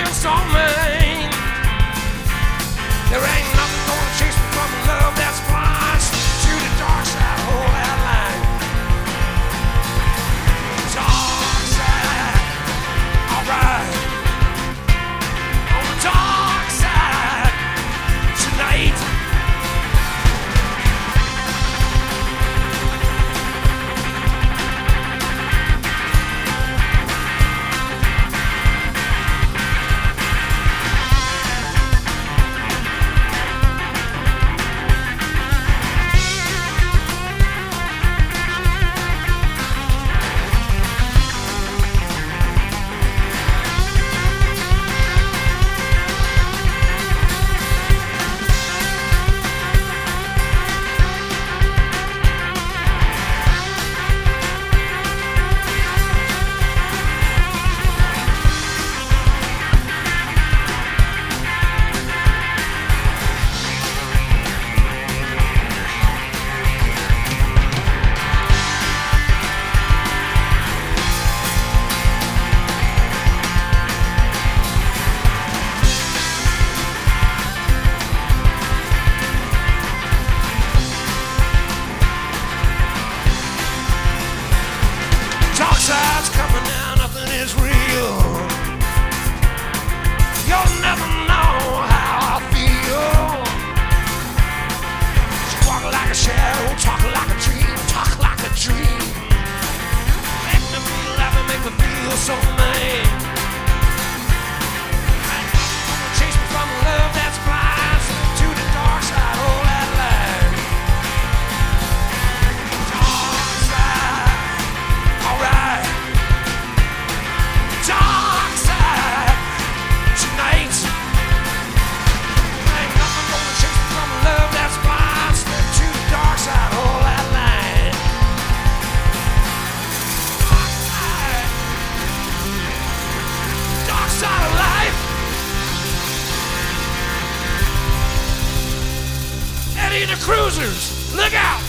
against all mine. There ain't nothing gonna chase me from love that's blind. To the dark side, hold that line. Dark side, alright. On the dark side tonight. Dark side's coming now, nothing is real. You'll never know how I feel. She walk like a shadow, talk like a dream, talk like a dream. Make me feel happy, make me feel so mean. Chase me from love that's blind to the dark side, hold that line. Dark side, alright. Dark side tonight. Ain't nothing gonna chase me from love that's blind. Step to the dark side, hold that line. Dark side of life. Eddie and the Cruisers, look out!